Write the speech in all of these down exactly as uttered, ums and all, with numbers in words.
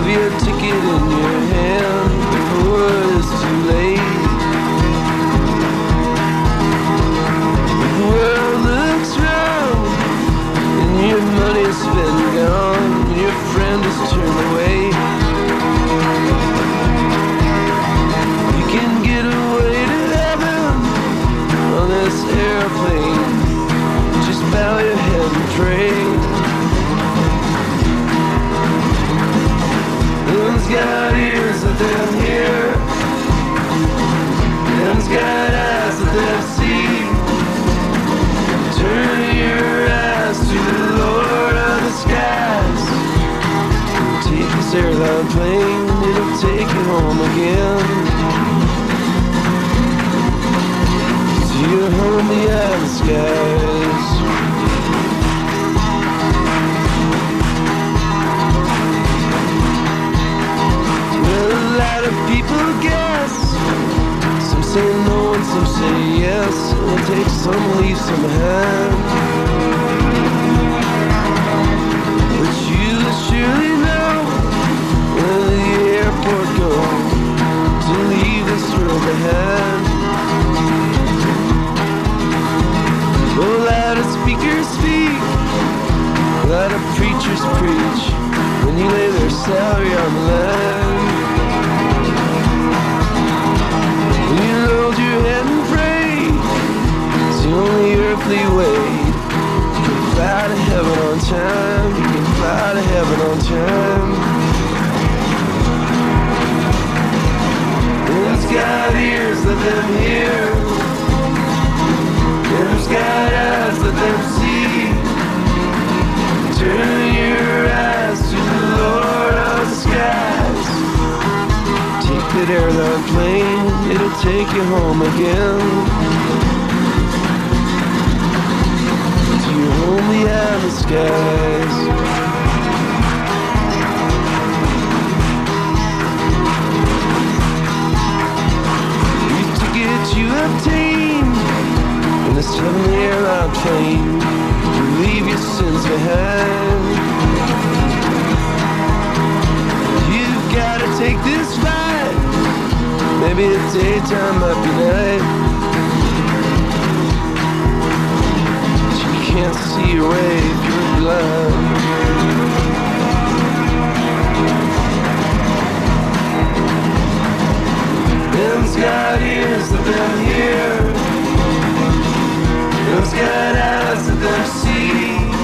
be a ticket in your hand before it's too late. The world looks round and your money's been gone and your friend has turned away. You can get away to heaven on this airplane. Just bow your head and pray. Them's got ears that they'll hear, them's got eyes that they'll see. Turn your eyes to the Lord of the skies. Take this airline plane, it'll take you home again. To your home beyond the skies. A lot of people guess. Some say no and some say yes. It'll take some, leave some behind. But you surely know where the airport goes to leave this world behind. A lot of speakers speak, a lot of preachers preach when you lay their salary on the line. Hold your head and pray. It's the only earthly way. You can fly to heaven on time. You can fly to heaven on time. Them's got ears, let them hear. Them's got eyes, let them see. Turn your eyes to the Lord of the skies. Take that airline plane, it'll take you home again. To your home beyond the skies. These tickets you obtain in this heavenly airline plane, you leave your sins behind. You've gotta take this flight. Maybe it's daytime, might be night. But you can't see your way if you're blind. Them's got ears that they'll hear, them's got eyes that they'll see.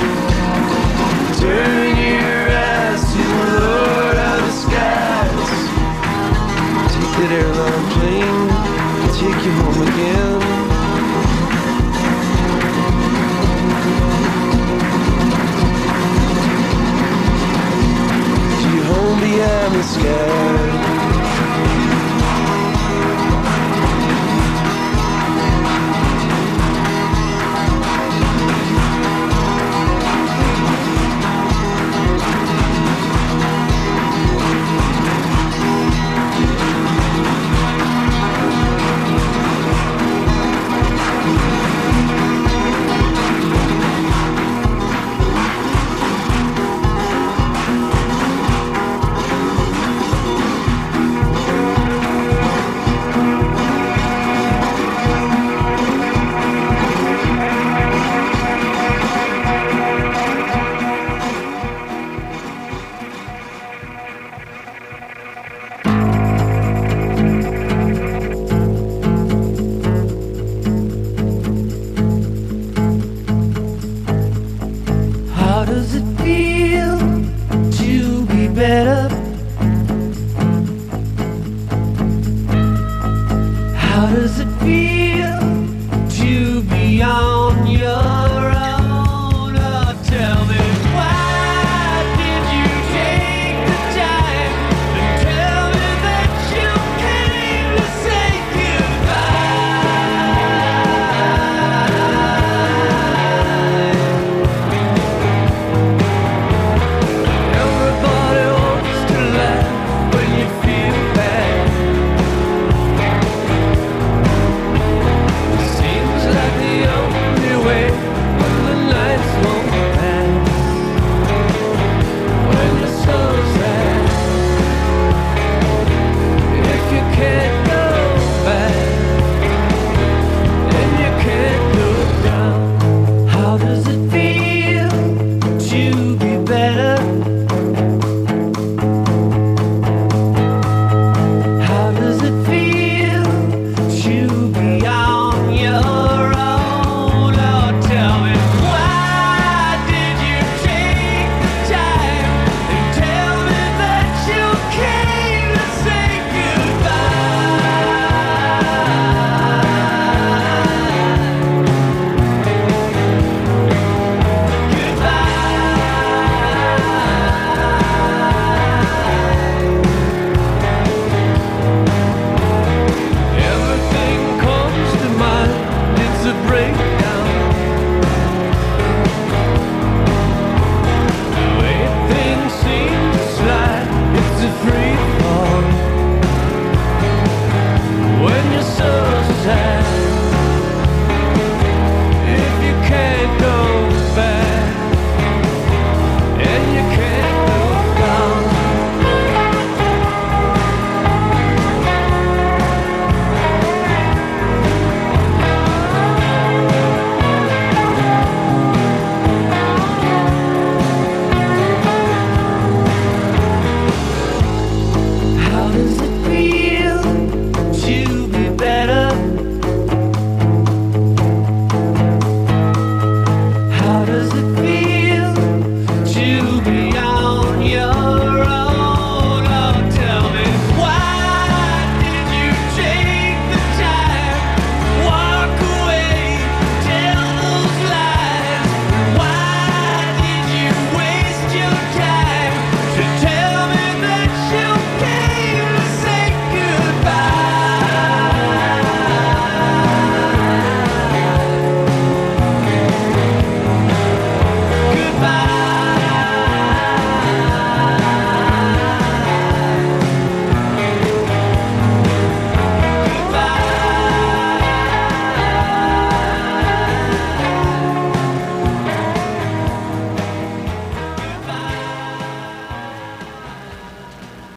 Turn your eyes to the Lord of the skies. That airline plane will take you home again. To your home beyond the sky. fell.